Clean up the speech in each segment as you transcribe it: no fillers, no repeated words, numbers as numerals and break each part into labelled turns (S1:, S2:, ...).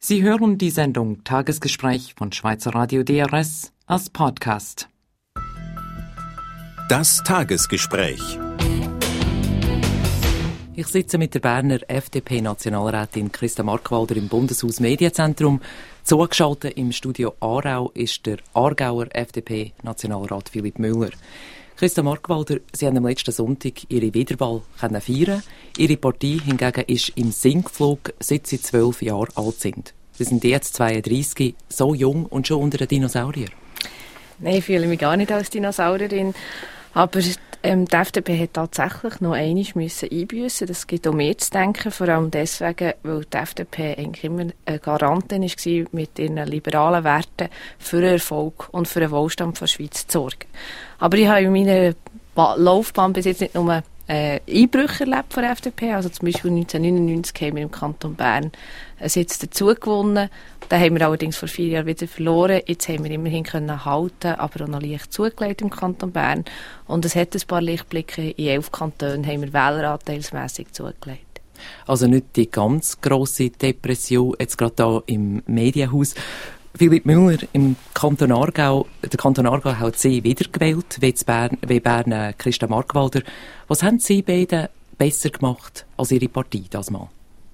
S1: Sie hören die Sendung Tagesgespräch von Schweizer Radio DRS als Podcast.
S2: Das Tagesgespräch.
S1: Ich sitze mit der Berner FDP-Nationalrätin Christa Markwalder im Bundeshaus Medienzentrum. Zugeschaltet im Studio Aarau ist der Aargauer FDP-Nationalrat Philipp Müller. Christa Markwalder, Sie haben am letzten Sonntag Ihre Wiederwahl feiern. Ihre Partei hingegen ist im Sinkflug, seit Sie 12 Jahre alt sind. Sie sind jetzt 32, so jung und schon unter den Dinosaurier.
S3: Nein, ich fühle mich gar nicht als Dinosaurierin. Aber die FDP hat tatsächlich noch einmal einbüssen. Das gibt auch mir zu denken, vor allem deswegen, weil die FDP eigentlich immer eine Garantin war, mit ihren liberalen Werten für den Erfolg und für den Wohlstand der Schweiz zu sorgen. Aber ich habe in meiner Laufbahn bis jetzt nicht nur Einbrüche erlebt von der FDP. Also zum Beispiel 1999 haben wir im Kanton Bern einen Sitz dazu gewonnen. Den haben wir allerdings vor 4 Jahren wieder verloren. Jetzt haben wir immerhin können halten, aber auch noch leicht zugelegt im Kanton Bern. Und es hat ein paar Lichtblicke. In 11 Kantonen haben wir wähleranteilsmässig zugelegt.
S1: Also nicht die ganz grosse Depression, jetzt gerade hier im Medienhaus. Philipp Müller, im Kanton Aargau, der Kanton Aargau hat Sie wiedergewählt, wie Bern Christa Markwalder. Was haben Sie beide besser gemacht als Ihre Partei das Mal?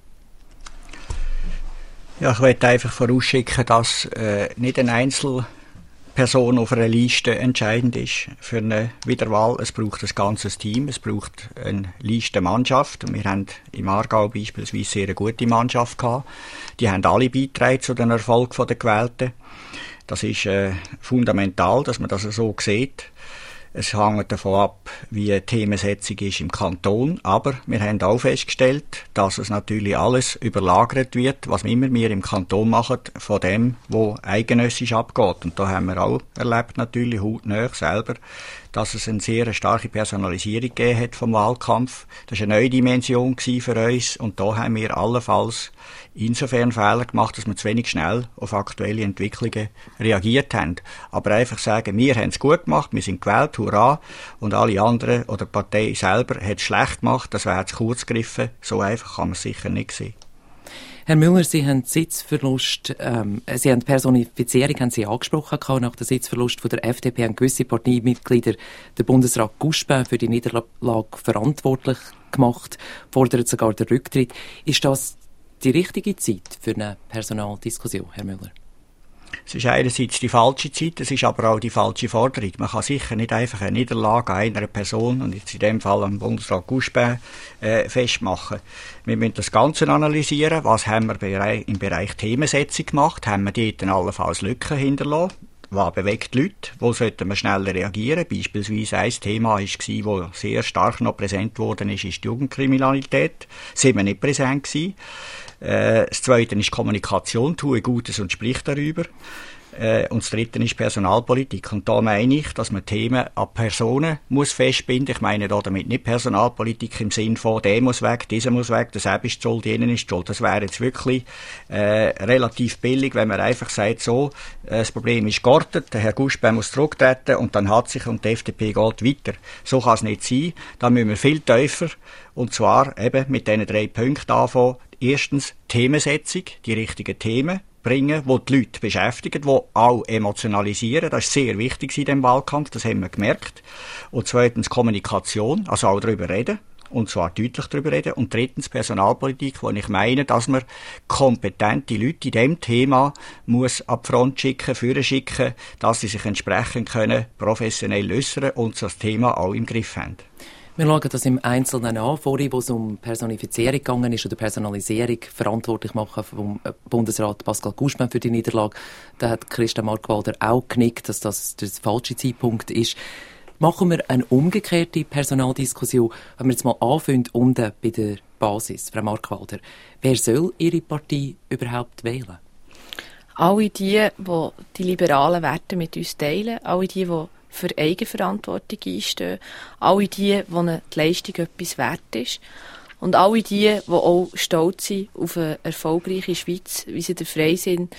S4: Ja, ich möchte einfach vorausschicken, dass nicht eine Einzelperson auf einer Liste entscheidend ist für eine Wiederwahl. Es braucht ein ganzes Team, es braucht eine Listenmannschaft. Wir haben im Aargau beispielsweise sehr eine gute Mannschaft gehabt. Die haben alle beigetragen zu den Erfolg der Gewählten. Das ist fundamental, dass man das so sieht. Es hängt davon ab, wie die Themensetzung ist im Kanton. Aber wir haben auch festgestellt, dass es natürlich alles überlagert wird, was immer wir im Kanton machen, von dem, was eidgenössisch abgeht. Und da haben wir auch erlebt, natürlich hautnah selber, dass es eine sehr starke Personalisierung gegeben hat vom Wahlkampf. Das war eine neue Dimension für uns. Und da haben wir allenfalls insofern Fehler gemacht, dass wir zu wenig schnell auf aktuelle Entwicklungen reagiert haben. Aber einfach sagen, wir haben es gut gemacht, wir sind gewählt, hurra, und alle anderen oder die Partei selber hat es schlecht gemacht, das wäre zu kurz gegriffen. So einfach kann man es sicher nicht sehen.
S1: Herr Müller, Sie haben Sitzverlust, Sie haben die Personifizierung haben Sie angesprochen, nach dem Sitzverlust von der FDP haben gewisse Parteimitglieder den Bundesrat Guspin für die Niederlage verantwortlich gemacht, fordern sogar den Rücktritt. Ist das die richtige Zeit für eine Personaldiskussion, Herr Müller?
S4: Es ist einerseits die falsche Zeit, es ist aber auch die falsche Forderung. Man kann sicher nicht einfach eine Niederlage einer Person, und jetzt in dem Fall am Bundesrat Guspin, festmachen. Wir müssen das Ganze analysieren. Was haben wir im Bereich Themensetzung gemacht? Haben wir dort allenfalls Lücken hinterlassen? Was bewegt die Leute? Wo sollten wir schneller reagieren? Beispielsweise ein Thema war, das sehr stark noch präsent worden ist die Jugendkriminalität. Sind wir nicht präsent gewesen. Das Zweite ist Kommunikation, tue Gutes und sprich darüber. Und das Dritte ist Personalpolitik. Und da meine ich, dass man Themen an Personen muss festbinden. Ich meine damit nicht Personalpolitik im Sinn von, der muss weg, dieser muss weg, das ist schuld, jenen ist schuld. Das wäre jetzt wirklich relativ billig, wenn man einfach sagt, so, das Problem ist geortet, der Herr Guspin muss zurücktreten und dann hat sich und die FDP geht weiter. So kann es nicht sein. Da müssen wir viel tiefer, und zwar eben mit diesen 3 Punkten anfangen. Erstens Themensetzung, die richtigen Themen bringen, die die Leute beschäftigen, die auch emotionalisieren. Das ist sehr wichtig in diesem Wahlkampf, das haben wir gemerkt. Und zweitens Kommunikation, also auch darüber reden, und zwar deutlich darüber reden. Und drittens Personalpolitik, wo ich meine, dass man kompetente Leute in diesem Thema muss an die Front schicken, führen schicken, dass sie sich entsprechend können professionell äußern und das Thema auch im Griff haben.
S1: Wir schauen das im Einzelnen an. Vorhin, wo es um Personifizierung gegangen ist oder Personalisierung verantwortlich machen vom Bundesrat Pascal Guspin für die Niederlage, da hat Christa Markwalder auch genickt, dass das der falsche Zeitpunkt ist. Machen wir eine umgekehrte Personaldiskussion, wenn wir jetzt mal anfangen unten bei der Basis, Frau Markwalder. Wer soll Ihre Partei überhaupt wählen?
S3: Alle die liberalen Werte mit uns teilen, alle die für Eigenverantwortung einstehen, alle die die Leistung etwas wert ist und alle die auch stolz sind auf eine erfolgreiche Schweiz, wie sie der Freisinn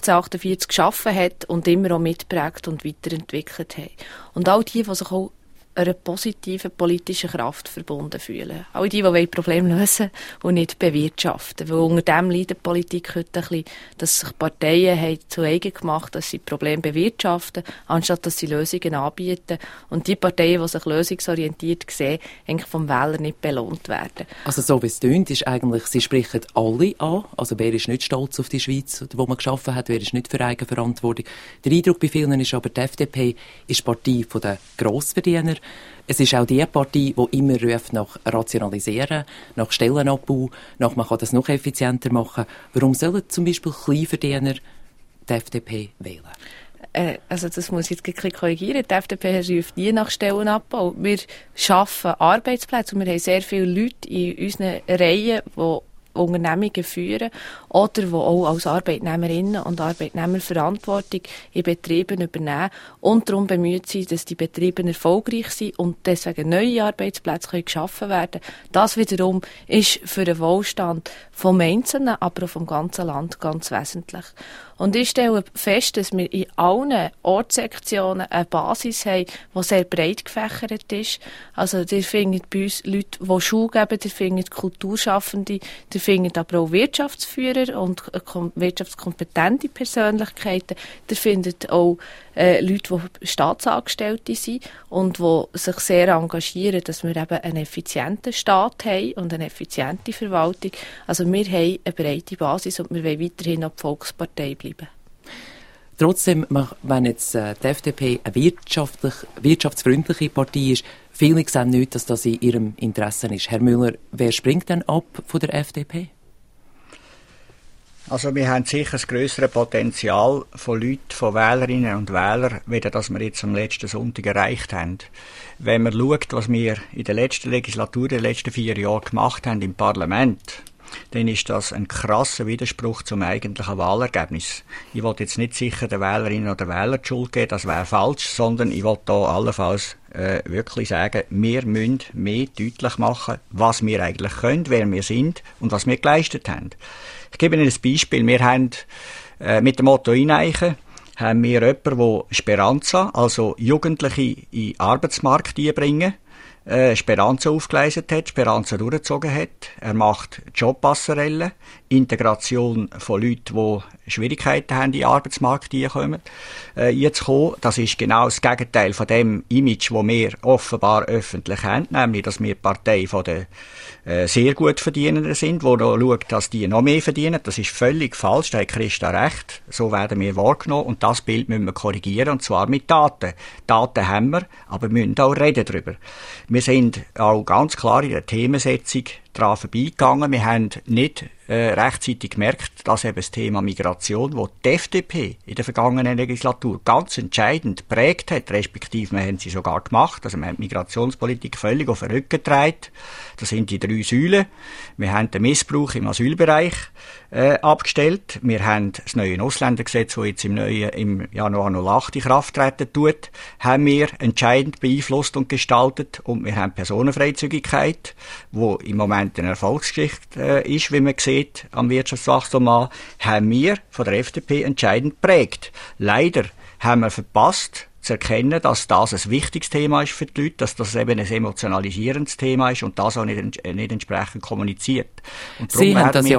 S3: 1848 geschaffen hat und immer auch mitprägt und weiterentwickelt hat. Und all die sich auch einer positiven politischen Kraft verbunden fühlen. All die Probleme lösen und nicht bewirtschaften. Weil unter dem leidet Politik heute ein bisschen, dass sich Parteien haben zu eigen gemacht, dass sie Probleme bewirtschaften, anstatt dass sie Lösungen anbieten. Und die Parteien, die sich lösungsorientiert sehen, eigentlich vom Wähler nicht belohnt werden.
S1: Also so wie es tönt, ist eigentlich, sie sprechen alle an. Also wer ist nicht stolz auf die Schweiz, die man geschaffen hat, wer ist nicht für Eigenverantwortung. Der Eindruck bei vielen ist aber, die FDP ist die Partei der Grossverdiener. Es ist auch die Partei, die immer ruft nach Rationalisieren, nach Stellenabbau, nach man kann das noch effizienter machen. Warum sollen zum Beispiel Kleinverdiener die FDP wählen?
S3: Also das muss ich jetzt ein bisschen korrigieren. Die FDP ruft nie nach Stellenabbau. Wir schaffen Arbeitsplätze und wir haben sehr viele Leute in unseren Reihen, die Unternehmungen führen oder die auch als Arbeitnehmerinnen und Arbeitnehmer Verantwortung in Betrieben übernehmen und darum bemüht sind, dass die Betriebe erfolgreich sind und deswegen neue Arbeitsplätze geschaffen werden können. Das wiederum ist für den Wohlstand vom Einzelnen, aber auch vom ganzen Land ganz wesentlich. Und ich stelle fest, dass wir in allen Ortssektionen eine Basis haben, die sehr breit gefächert ist. Also, ihr findet bei uns Leute, die Schule geben, ihr findet Kulturschaffende, ihr findet aber auch Wirtschaftsführer und wirtschaftskompetente Persönlichkeiten. Ihr findet auch Leute, die Staatsangestellte sind und die sich sehr engagieren, dass wir eben einen effizienten Staat haben und eine effiziente Verwaltung. Also wir haben eine breite Basis und wir wollen weiterhin auch die Volkspartei bleiben.
S1: Trotzdem, wenn jetzt die FDP eine wirtschaftsfreundliche Partei ist, viele sehen nicht, dass das in ihrem Interesse ist. Herr Müller, wer springt denn ab von der FDP?
S4: Also wir haben sicher das grössere Potenzial von Leuten, von Wählerinnen und Wählern, weder das wir jetzt am letzten Sonntag erreicht haben. Wenn man schaut, was wir in der letzten Legislatur, den letzten 4 Jahren gemacht haben im Parlament, dann ist das ein krasser Widerspruch zum eigentlichen Wahlergebnis. Ich will jetzt nicht sicher den Wählerinnen oder Wählern die Schuld geben, das wäre falsch, sondern ich will da allenfalls wirklich sagen, wir müssen mehr deutlich machen, was wir eigentlich können, wer wir sind und was wir geleistet haben. Ich gebe Ihnen ein Beispiel. Wir haben mit dem Motto «Eineichen» haben wir jemanden, der Speranza, also Jugendliche in den Arbeitsmarkt einbringen, Speranza aufgeleistet hat, Speranza durchgezogen hat. Er macht Jobpasserellen, Integration von Leuten, die Schwierigkeiten haben, in den Arbeitsmarkt einzukommen. Das ist genau das Gegenteil von dem Image, das wir offenbar öffentlich haben, nämlich, dass wir die Partei von den sehr gut Verdienenden sind, die noch schauen, dass die noch mehr verdienen. Das ist völlig falsch, da hat Christa recht. So werden wir wahrgenommen und das Bild müssen wir korrigieren, und zwar mit Daten. Daten haben wir, aber wir müssen auch reden darüber. Wir sind auch ganz klar in der Themensetzung daran vorbeigegangen. Wir haben nicht rechtzeitig gemerkt, dass eben das Thema Migration, das die FDP in der vergangenen Legislatur ganz entscheidend prägt hat, respektive wir haben sie sogar gemacht, also wir haben die Migrationspolitik völlig auf den Rücken getragen. Das sind die 3 Säulen. Wir haben den Missbrauch im Asylbereich abgestellt. Wir haben das neue Ausländergesetz, das jetzt im Januar 08 in Kraft treten tut, haben wir entscheidend beeinflusst und gestaltet. Und wir haben Personenfreizügigkeit, wo im Moment eine Erfolgsgeschichte ist, wie man sieht, am Wirtschaftswachstum an, haben wir von der FDP entscheidend geprägt. Leider haben wir verpasst, zu erkennen, dass das ein wichtiges Thema ist für die Leute, dass das eben ein emotionalisierendes Thema ist und das auch nicht entsprechend kommuniziert. Und
S1: Sie haben das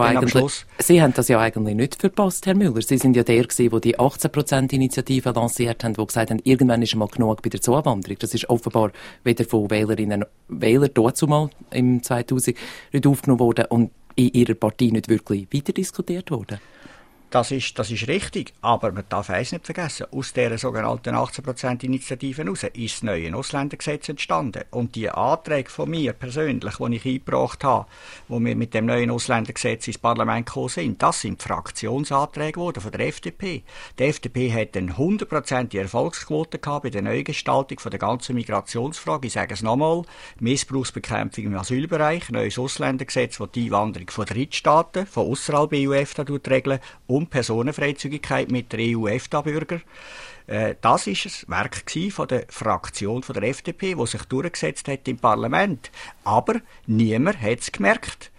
S1: ja eigentlich nicht verpasst, Herr Müller. Sie sind ja der gewesen, der die 18%-Initiative lanciert haben, die gesagt haben, irgendwann ist mal genug bei der Zuwanderung. Das ist offenbar weder von Wählerinnen und Wählern dort zumal im 2000 nicht aufgenommen worden und in ihrer Partei nicht wirklich weiter diskutiert worden.
S4: Das ist richtig, aber man darf eins nicht vergessen, aus dieser sogenannten 18%-Initiative heraus ist das neue Ausländergesetz entstanden. Und die Anträge von mir persönlich, die ich eingebracht habe, wo wir mit dem neuen Ausländergesetz ins Parlament gekommen sind, das sind Fraktionsanträge geworden von der FDP. Die FDP hat eine 100% Erfolgsquote gehabt bei der Neugestaltung von der ganzen Migrationsfrage. Ich sage es nochmal, Missbrauchsbekämpfung im Asylbereich, neues Ausländergesetz, das die Einwanderung von Drittstaaten, von ausserhalb EU-EFTA regeln, und Personenfreizügigkeit mit der EU-EFTA-Bürger. Das war das Werk von der Fraktion von der FDP, die sich durchgesetzt hat im Parlament. Aber niemand hat es gemerkt.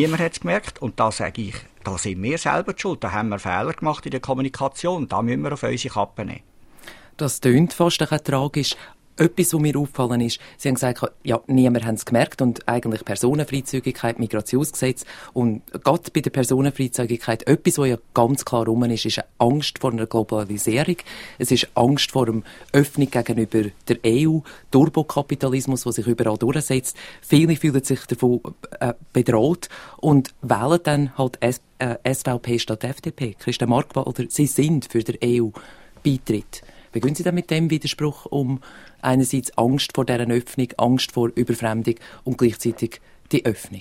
S4: Und da sage ich, da sind wir selber die schuld. Da haben wir Fehler gemacht in der Kommunikation. Da müssen wir auf unsere Kappe nehmen.
S1: Das tönt fast ein tragisch. Etwas, was mir auffallen ist, Sie haben gesagt, ja, niemand hat es gemerkt und eigentlich Personenfreizügigkeit, Migrationsgesetz und gerade bei der Personenfreizügigkeit, etwas, was ja ganz klar rum ist eine Angst vor einer Globalisierung. Es ist Angst vor einer Öffnung gegenüber der EU, Turbokapitalismus, der sich überall durchsetzt. Viele fühlen sich davon bedroht und wählen dann halt SVP statt FDP. Christa Markwalder, Sie sind für den EU-Beitritt. Wie gehen Sie denn mit dem Widerspruch um? Einerseits Angst vor dieser Öffnung, Angst vor Überfremdung und gleichzeitig die Öffnung.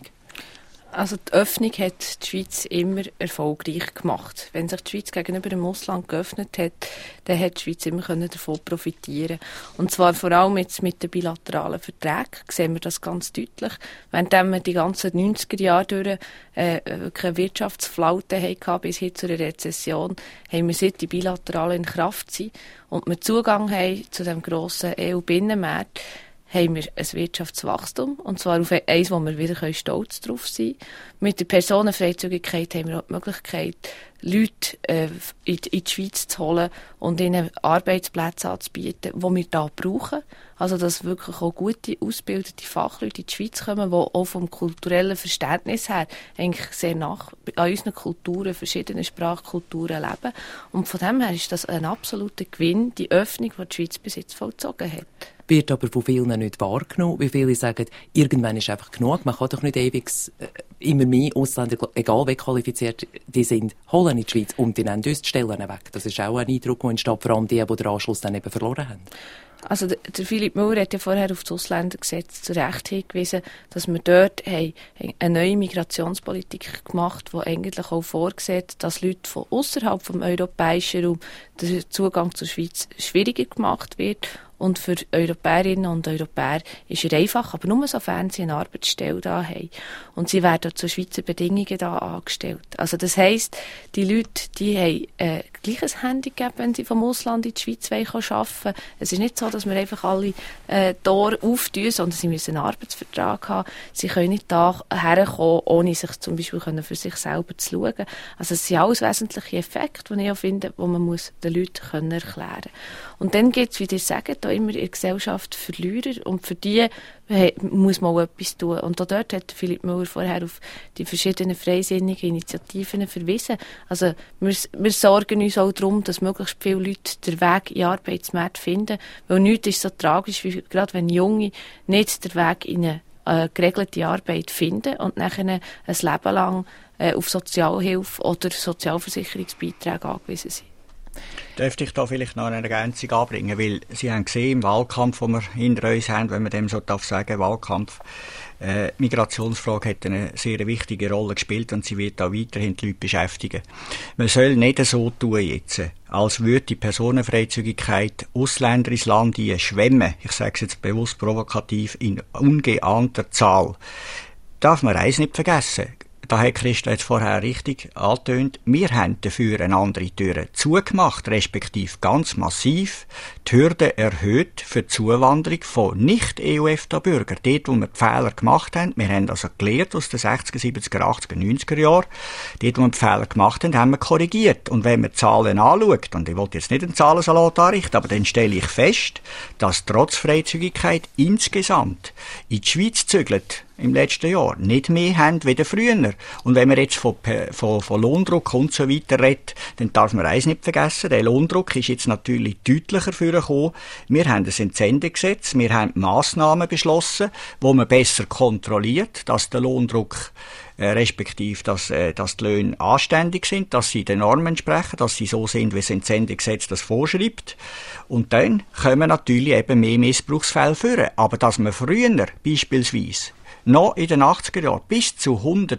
S3: Also die Öffnung hat die Schweiz immer erfolgreich gemacht. Wenn sich die Schweiz gegenüber dem Ausland geöffnet hat, dann hat die Schweiz immer davon profitieren. Und zwar vor allem jetzt mit den bilateralen Verträgen sehen wir das ganz deutlich. Während wir die ganzen 90er Jahre durch keine Wirtschaftsflaute hatten bis hin zu einer Rezession, haben wir seit die bilateralen in Kraft sind und wir Zugang haben zu dem grossen EU-Binnenmarkt, haben wir ein Wirtschaftswachstum, und zwar auf eins, wo wir wieder stolz drauf sein können. Mit der Personenfreizügigkeit haben wir auch die Möglichkeit, Leute in die Schweiz zu holen und ihnen Arbeitsplätze anzubieten, die wir hier brauchen. Also, dass wirklich auch gute, ausgebildete Fachleute in die Schweiz kommen, die auch vom kulturellen Verständnis her eigentlich sehr nach an unseren Kulturen, verschiedenen Sprachkulturen leben. Und von dem her ist das ein absoluter Gewinn, die Öffnung, die die Schweiz bis jetzt vollzogen hat.
S1: Wird aber von vielen nicht wahrgenommen. Wie viele sagen, irgendwann ist einfach genug. Man kann doch nicht ewig immer mehr Ausländer, egal wie qualifiziert die sind, holen in die Schweiz und die nehmen uns die Stellen weg. Das ist auch ein Eindruck, der entsteht, vor allem die den Anschluss dann eben verloren haben.
S3: Also der Philipp Müller hat ja vorher auf das Ausländergesetz zu Recht hingewiesen, dass wir dort eine neue Migrationspolitik gemacht haben, die eigentlich auch vorsieht, dass Leute von außerhalb vom europäischen Raum der Zugang zur Schweiz schwieriger gemacht wird. Und für Europäerinnen und Europäer ist er einfach, aber nur sofern sie eine Arbeitsstelle da haben. Und sie werden zu Schweizer Bedingungen da angestellt. Also das heisst, die Leute, die haben gleiches Handicap, wenn sie vom Ausland in die Schweiz arbeiten wollen. Es ist nicht so, dass wir einfach alle Tore auftun, sondern sie müssen einen Arbeitsvertrag haben. Sie können nicht da herkommen, ohne sich zum Beispiel für sich selber zu schauen. Also es sind alles wesentliche Effekte, die ich auch finde, die man den Leuten erklären muss. Und dann gibt es, wie ihr sagt, immer in der Gesellschaft Verlierer und für die muss man auch etwas tun. Und auch dort hat Philipp Müller vorher auf die verschiedenen freisinnigen Initiativen verwiesen. Also wir sorgen uns auch darum, dass möglichst viele Leute den Weg in den Arbeitsmarkt finden, weil nichts ist so tragisch, wie gerade wenn Junge nicht den Weg in eine geregelte Arbeit finden und nachher ein Leben lang auf Sozialhilfe oder Sozialversicherungsbeiträge angewiesen sind.
S4: Dürfte ich da vielleicht noch eine Ergänzung anbringen, weil Sie haben gesehen, im Wahlkampf, den wir hinter uns haben, wenn man dem so sagen darf, Wahlkampf, Migrationsfrage hat eine sehr wichtige Rolle gespielt und sie wird auch weiterhin die Leute beschäftigen. Man soll nicht so tun jetzt, als würde die Personenfreizügigkeit Ausländer ins Land schwemmen, ich sage es jetzt bewusst provokativ, in ungeahnter Zahl. Darf man eins nicht vergessen. Da hat Christa jetzt vorher richtig angetönt, wir haben dafür eine andere Tür zugemacht, respektive ganz massiv die Hürde erhöht für die Zuwanderung von Nicht-EU-EFTA-Bürgern. Dort, wo wir die Fehler gemacht haben, wir haben also gelernt aus den 60er, 70er, 80er, 90er Jahren, dort, wo wir die Fehler gemacht haben, haben wir korrigiert. Und wenn man die Zahlen anschaut, und ich will jetzt nicht einen Zahlensalat anrichten, aber dann stelle ich fest, dass trotz Freizügigkeit insgesamt in die Schweiz zügelt, im letzten Jahr nicht mehr haben wie früher. Und wenn man jetzt von Lohndruck und so weiter redet, dann darf man eins nicht vergessen, der Lohndruck ist jetzt natürlich deutlicher vorgekommen. Wir haben ein Entsendegesetz, wir haben Massnahmen beschlossen, wo man besser kontrolliert, dass der Lohndruck respektive, dass die Löhne anständig sind, dass sie den Normen entsprechen, dass sie so sind, wie das Entsendegesetz das vorschreibt. Und dann kommen natürlich eben mehr Missbrauchsfälle vor. Aber dass man früher beispielsweise noch in den 80er Jahren bis zu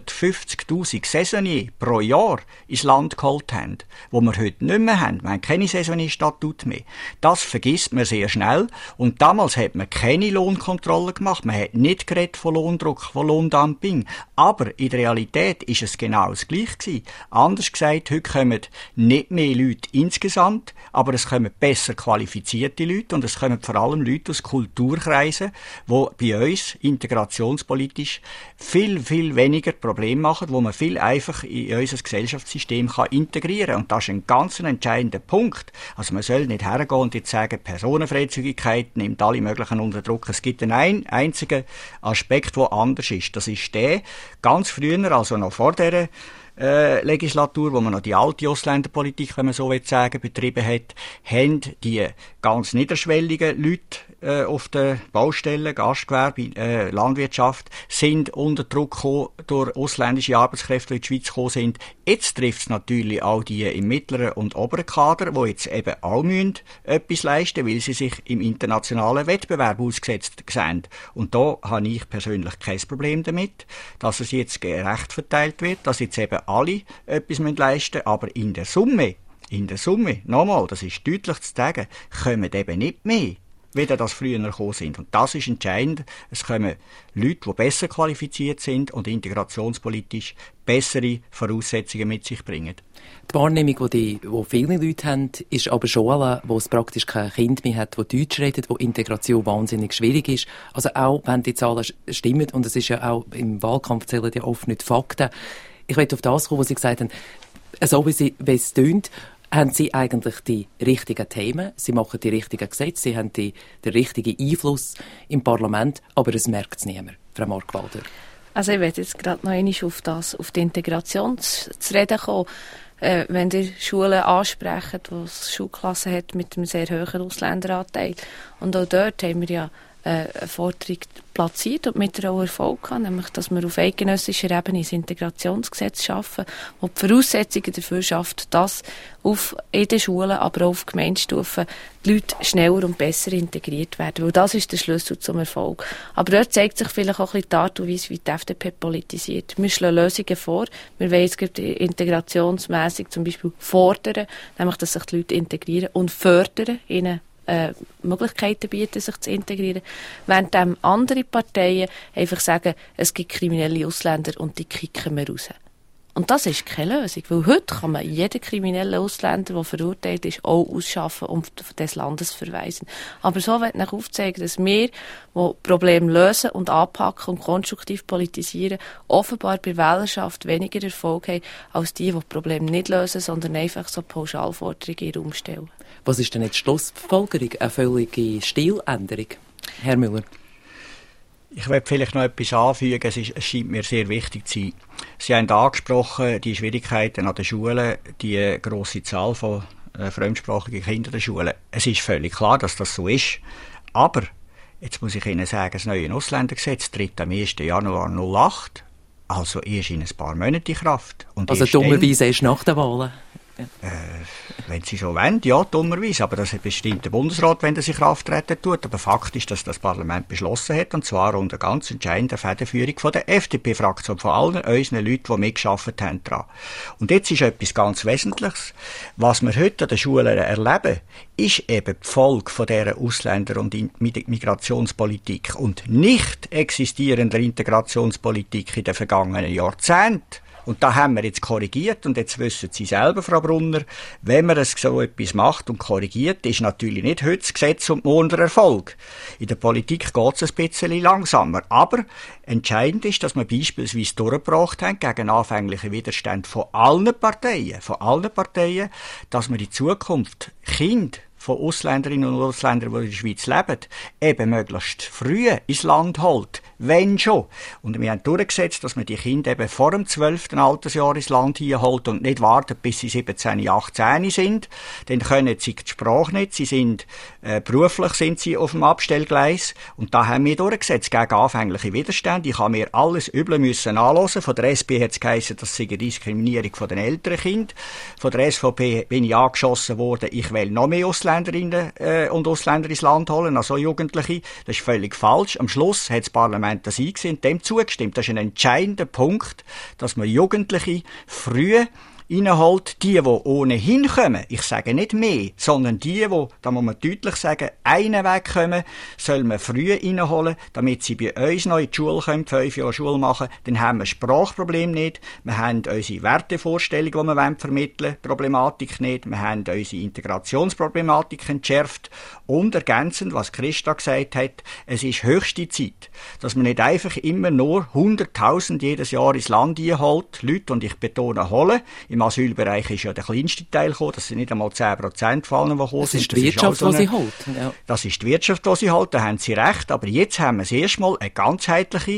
S4: 150'000 Saisonniers pro Jahr ins Land geholt haben, wo wir heute nicht mehr haben. Wir haben keine Saisonnier-Statut mehr. Das vergisst man sehr schnell. Und damals hat man keine Lohnkontrolle gemacht. Man hat nicht geredet von Lohndruck, von Lohndumping. Aber in der Realität ist es genau das Gleiche gewesen. Anders gesagt, heute kommen nicht mehr Leute insgesamt, aber es kommen besser qualifizierte Leute und es kommen vor allem Leute aus Kulturkreisen, die bei uns Integrationspolitik integrationspolitisch viel, viel weniger Probleme machen, wo man viel einfacher in unser Gesellschaftssystem kann integrieren kann. Und das ist ein ganz entscheidender Punkt. Also man soll nicht hergehen und jetzt sagen, Personenfreizügigkeit nimmt alle möglichen unter Druck. Es gibt einen einzigen Aspekt, der anders ist. Das ist der, ganz früher, also noch vor dieser Legislatur, wo man noch die alte Ausländerpolitik, wenn man so will sagen, betrieben hat, haben die ganz niederschwelligen Leute auf den Baustellen, Gastgewerbe, Landwirtschaft, sind unter Druck gekommen durch ausländische Arbeitskräfte, die in die Schweiz gekommen sind. Jetzt trifft es natürlich auch die im mittleren und oberen Kader, die jetzt eben auch etwas leisten müssen, weil sie sich im internationalen Wettbewerb ausgesetzt sehen. Und da habe ich persönlich kein Problem damit, dass es jetzt gerecht verteilt wird, dass jetzt eben alle etwas leisten müssen, aber in der Summe, nochmal, das ist deutlich zu sagen, kommen eben nicht mehr, wie das früher gekommen sind. Und das ist entscheidend. Es kommen Leute, die besser qualifiziert sind und integrationspolitisch bessere Voraussetzungen mit sich bringen.
S1: Die Wahrnehmung, die viele Leute haben, ist aber schon, wo es praktisch kein Kind mehr hat, das Deutsch redet, wo Integration wahnsinnig schwierig ist. Also auch wenn die Zahlen stimmen, und es ist ja auch im Wahlkampf zählen ja oft nicht Fakten. Ich will auf das kommen, was Sie gesagt haben, so wie es tönt, haben Sie eigentlich die richtigen Themen, Sie machen die richtigen Gesetze, Sie haben den richtigen Einfluss im Parlament, aber es merkt es niemand. Frau Markwalder.
S3: Also ich werde jetzt gerade noch einmal auf die Integration zu reden kommen. Wenn ihr Schulen ansprechen, wo es Schulklassen hat mit einem sehr hohen Ausländeranteil. Und auch dort haben wir ja eine Forderung platziert und mit der auch Erfolg gehabt, nämlich, dass wir auf eidgenössischer Ebene ein Integrationsgesetz schaffen, das die Voraussetzungen dafür schafft, dass in den Schulen, aber auch auf Gemeindestufen die Leute schneller und besser integriert werden, weil das ist der Schlüssel zum Erfolg. Aber dort zeigt sich vielleicht auch ein bisschen die Art und Weise, wie die FDP politisiert. Wir schlagen Lösungen vor, wir wollen jetzt integrationsmässig zum Beispiel fordern, nämlich, dass sich die Leute integrieren und fördern, ihnen Möglichkeiten bieten, sich zu integrieren, während andere Parteien einfach sagen, es gibt kriminelle Ausländer und die kicken wir raus. Und das ist keine Lösung, weil heute kann man jeden kriminellen Ausländer, der verurteilt ist, auch ausschaffen und des Landes verweisen. Aber so wird ich aufzeigen, dass wir, die Probleme lösen und anpacken und konstruktiv politisieren, offenbar bei Wählerschaft weniger Erfolg haben, als die Probleme nicht lösen, sondern einfach so Pauschalforderungen in den Raum stellen.
S1: Was ist denn jetzt die Schlussfolgerung? Eine völlige Stiländerung? Herr Müller.
S4: Ich will vielleicht noch etwas anfügen, es scheint mir sehr wichtig zu sein. Sie haben angesprochen, die Schwierigkeiten an den Schulen, die grosse Zahl von fremdsprachigen Kindern in den Schulen. Es ist völlig klar, dass das so ist. Aber, jetzt muss ich Ihnen sagen, das neue Ausländergesetz tritt am 1. Januar 2008, also erst in ein paar Monaten in Kraft. Und
S1: also dummerweise erst nach den Wahlen?
S4: Wenn Sie so wollen, ja, dummerweise. Aber das bestimmt der Bundesrat, wenn er sich Kraft treten tut. Aber Fakt ist, dass das Parlament beschlossen hat, und zwar unter ganz entscheidender Federführung von der FDP-Fraktion, von allen unseren Leuten, die mitgearbeitet haben daran. Und jetzt ist etwas ganz Wesentliches. Was wir heute an den Schulen erleben, ist eben die Folge von dieser Ausländer- und Migrationspolitik und nicht existierender Integrationspolitik in den vergangenen Jahrzehnten. Und da haben wir jetzt korrigiert, und jetzt wissen Sie selber, Frau Brunner, wenn man so etwas macht und korrigiert, ist natürlich nicht heute das Gesetz und morgen der Erfolg. In der Politik geht es ein bisschen langsamer. Aber entscheidend ist, dass wir beispielsweise durchgebracht haben, gegen anfänglichen Widerstand von allen Parteien, dass wir in Zukunft Kinder von Ausländerinnen und Ausländern, die in der Schweiz leben, eben möglichst früh ins Land holt, wenn schon. Und wir haben durchgesetzt, dass man die Kinder eben vor dem 12. Altersjahr ins Land hier holt und nicht wartet, bis sie 17, 18 sind. Dann können sie die Sprache nicht, sie sind beruflich sind sie auf dem Abstellgleis. Und da haben wir durchgesetzt gegen anfängliche Widerstände. Ich habe mir alles Üble müssen anhören. Von der SP hat es geheißen, das sei eine Diskriminierung von den älteren Kindern. Von der SVP bin ich angeschossen worden, ich will noch mehr Ausländerinnen und Ausländer ins Land holen, also Jugendliche. Das ist völlig falsch. Am Schluss hat das Parlament das eingesehen und dem zugestimmt. Das ist ein entscheidender Punkt, dass man Jugendliche früh reinholt, die ohnehin kommen, ich sage nicht mehr, sondern die, da muss man deutlich sagen, einen Weg kommen, soll man früh reinholen, damit sie bei uns noch in die Schule kommen, 5 Jahre Schule machen, dann haben wir das Sprachproblem nicht, wir haben unsere Wertevorstellung, die wir vermitteln wollen, Problematik nicht, wir haben unsere Integrationsproblematik entschärft und ergänzend, was Christa gesagt hat, es ist höchste Zeit, dass man nicht einfach immer nur 100.000 jedes Jahr ins Land einholt, Leute, und ich betone, holen. Im Asylbereich ist ja der kleinste Teil gekommen, das sind nicht einmal 10% von allen, die gekommen sind.
S1: Das ist die Wirtschaft, die sie holt. Ja.
S4: Das ist die Wirtschaft, die sie holt, da haben sie recht, aber jetzt haben wir das erste Mal eine ganzheitliche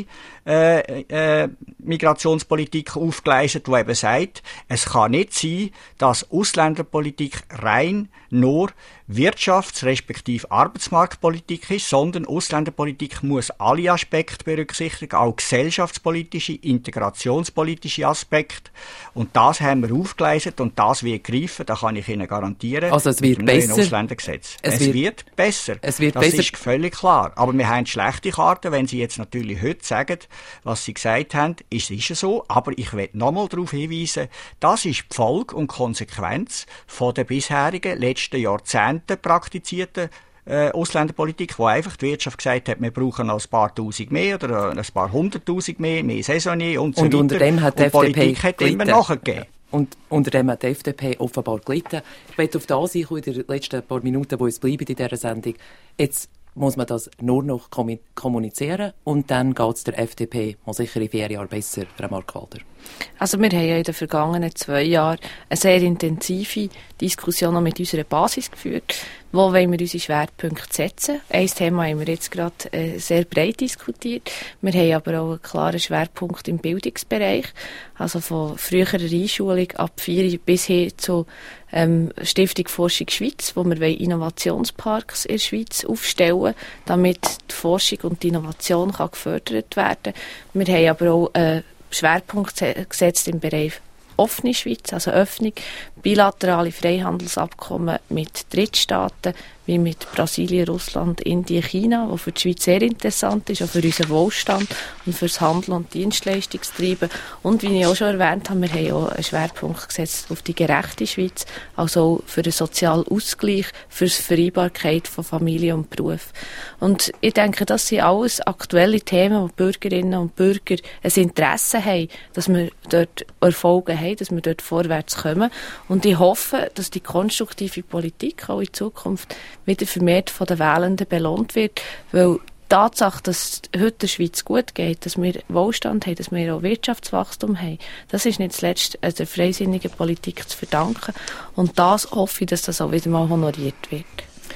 S4: Migrationspolitik aufgeleistet, die eben sagt, es kann nicht sein, dass Ausländerpolitik rein nur Wirtschafts- respektive Arbeitsmarktpolitik ist, sondern Ausländerpolitik muss alle Aspekte berücksichtigen, auch gesellschaftspolitische, integrationspolitische Aspekte. Und das haben wir aufgeleistet und das wird greifen, da kann ich Ihnen garantieren.
S1: Also es wird besser.
S4: Neuen Ausländergesetz. Es wird besser. Das ist völlig klar. Aber wir haben schlechte Karten, wenn Sie jetzt natürlich heute sagen, was Sie gesagt haben, ist so. Aber ich will nochmal darauf hinweisen, das ist die Folge und Konsequenz von der bisherigen letzten Jahrzehnten praktizierten Ausländerpolitik, wo einfach die Wirtschaft gesagt hat, wir brauchen noch ein paar Tausend mehr oder ein paar 100.000 mehr Saisonier und so weiter.
S1: Unter dem hat die FDP
S4: Politik hat immer nachgegeben.
S1: Und unter dem hat die FDP offenbar gelitten. Ich möchte auf das eingehen in den letzten paar Minuten, die uns bleiben in dieser Sendung. Jetzt muss man das nur noch kommunizieren und dann geht es der FDP mal sicher in 4 Jahren besser, Frau Markwalder.
S3: Also wir haben ja in den vergangenen 2 Jahren eine sehr intensive Diskussion noch mit unserer Basis geführt. Wo wollen wir unsere Schwerpunkte setzen? Ein Thema haben wir jetzt gerade sehr breit diskutiert. Wir haben aber auch einen klaren Schwerpunkt im Bildungsbereich, also von früherer Einschulung ab 4 bis hin zu Stiftung Forschung Schweiz, wo wir Innovationsparks in der Schweiz aufstellen, damit die Forschung und die Innovation kann gefördert werden. Wir haben aber auch Schwerpunkt gesetzt im Bereich offene Schweiz, also Öffnung, bilaterale Freihandelsabkommen mit Drittstaaten, wie mit Brasilien, Russland, Indien, China, was für die Schweiz sehr interessant ist, auch für unseren Wohlstand und für das Handel und Dienstleistungstreiben. Und wie ich auch schon erwähnt habe, wir haben auch einen Schwerpunkt gesetzt auf die gerechte Schweiz, also auch für den sozialen Ausgleich, für die Vereinbarkeit von Familie und Beruf. Und ich denke, das sind alles aktuelle Themen, wo Bürgerinnen und Bürger ein Interesse haben, dass wir dort Erfolge haben, dass wir dort vorwärts kommen. Und ich hoffe, dass die konstruktive Politik auch in Zukunft wieder vermehrt von den Wählenden belohnt wird, weil die Tatsache, dass es heute der Schweiz gut geht, dass wir Wohlstand haben, dass wir auch Wirtschaftswachstum haben, das ist nicht zuletzt der freisinnigen Politik zu verdanken. Und das hoffe ich, dass das auch wieder mal honoriert wird.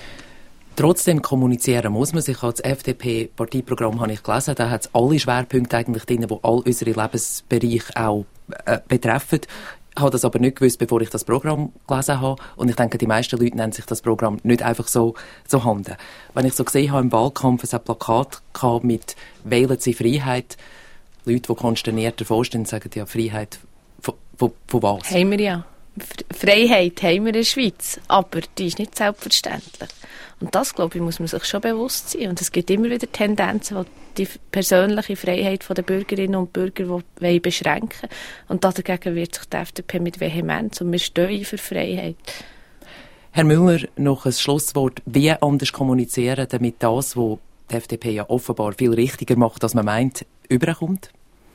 S1: Trotzdem kommunizieren muss man sich. Das FDP-Parteiprogramm habe ich gelesen, da hat es alle Schwerpunkte eigentlich drin, die all unsere Lebensbereiche auch betreffen. Ich habe das aber nicht gewusst, bevor ich das Programm gelesen habe. Und ich denke, die meisten Leute nennen sich das Programm nicht einfach so handeln. Wenn ich so gesehen habe im Wahlkampf, es hat Plakat mit «Wählen Sie Freiheit». Leute, die konsterniert davor stehen, sagen ja Freiheit von was?
S3: Haben wir ja. Freiheit haben wir in der Schweiz, aber die ist nicht selbstverständlich. Und das, glaube ich, muss man sich schon bewusst sein. Und es gibt immer wieder Tendenzen, die persönliche Freiheit der Bürgerinnen und Bürger beschränken wollen. Und dagegen wird sich die FDP mit Vehemenz und wir stehen für Freiheit.
S1: Herr Müller, noch ein Schlusswort. Wie anders kommunizieren, damit das, was die FDP ja offenbar viel richtiger macht, als man meint, überkommt?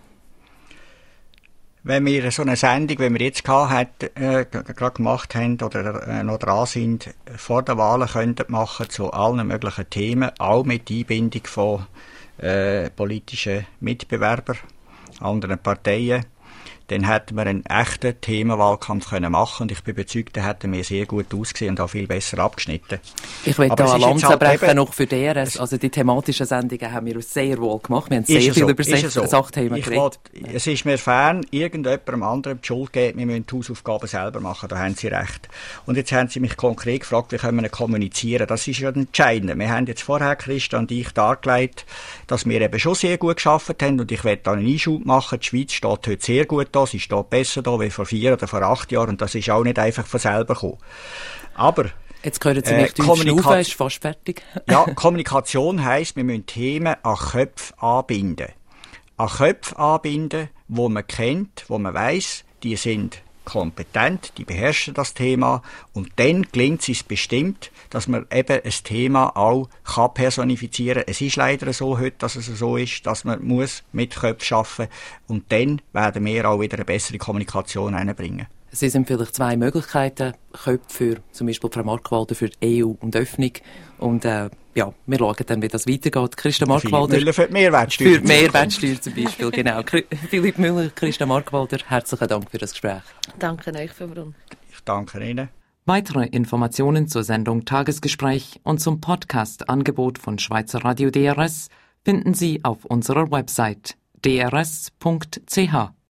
S4: Wenn wir so eine Sendung, wie wir jetzt gerade gemacht haben oder noch dran sind, vor der Wahlen könnten machen zu allen möglichen Themen, auch mit Einbindung von politischen Mitbewerbern, anderen Parteien, dann hätten wir einen echten Themenwahlkampf können machen und ich bin überzeugt, der hätte mir sehr gut ausgesehen und auch viel besser abgeschnitten.
S1: Ich will da eine Lanze brechen noch für DRS. Also die thematischen Sendungen haben wir sehr wohl gemacht. Wir haben sehr viel über Sachthemen geredet.
S4: Es ist mir fern, irgendjemandem anderem die Schuld geben, wir müssen die Hausaufgaben selber machen, da haben Sie recht. Und jetzt haben Sie mich konkret gefragt, wie können wir kommunizieren. Das ist ja entscheidend. Wir haben jetzt vorher, Christa und ich, dargelegt, dass wir eben schon sehr gut gearbeitet haben und ich will da einen Einschub machen. Die Schweiz steht heute sehr gut da, sie steht besser da wie vor 4 oder vor 8 Jahren und das ist auch nicht einfach von selber gekommen. Aber
S1: jetzt hören Sie mich schnaufen, ist fast fertig.
S4: Ja, Kommunikation heisst, wir müssen Themen an Köpfe anbinden. An Köpfe anbinden, wo man kennt, wo man weiss, die sind kompetent, die beherrschen das Thema und dann gelingt es bestimmt, dass man eben ein Thema auch kann personifizieren kann. Es ist leider so heute, dass es so ist, dass man muss mit Köpfen arbeiten und dann werden wir auch wieder eine bessere Kommunikation einbringen.
S1: Es sind vielleicht zwei Möglichkeiten, Köpfe für zum Beispiel Frau Markwalder für die EU und Öffnung und wir schauen dann, wie das weitergeht. Christa Markwalder
S4: für die Mehrwertsteuer.
S1: Für die Mehrwertsteuer zum Beispiel, genau. Philipp Müller, Christa Markwalder, herzlichen Dank für das Gespräch.
S3: Danke euch, Frau Brunn.
S4: Ich danke Ihnen.
S1: Weitere Informationen zur Sendung Tagesgespräch und zum Podcast-Angebot von Schweizer Radio DRS finden Sie auf unserer Website drs.ch.